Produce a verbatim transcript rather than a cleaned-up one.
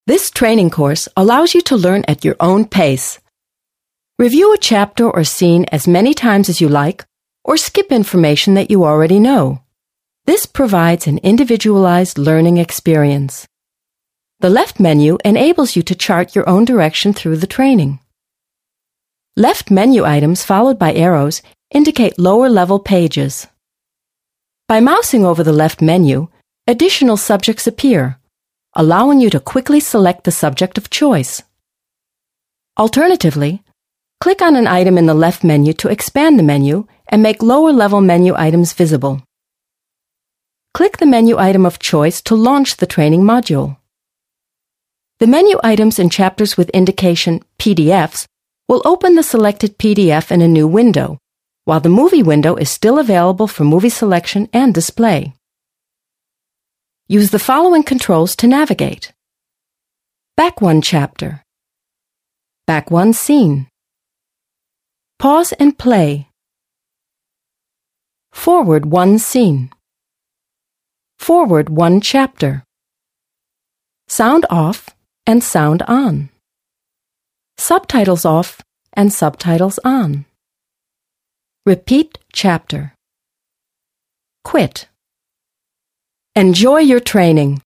This training course allows you to learn at your own pace. Review a chapter or scene as many times as you like, or skip information that you already know. This provides an individualized learning experience. The left menu enables you to chart your own direction through the training. Left menu items followed by arrows indicate lower-level pages. By mousing over the left menu, additional subjects appear, allowing you to quickly select the subject of choice. Alternatively, click on an item in the left menu to expand the menu and make lower-level menu items visible. Click the menu item of choice to launch the training module. The menu items in chapters with indication P D Fs will open the selected P D F in a new window, while the movie window is still available for movie selection and display. Use the following controls to navigate. Back one chapter. Back one scene. Pause and play. Forward one scene. Forward one chapter. Sound off and sound on. Subtitles off and subtitles on. Repeat chapter. Quit. Enjoy your training.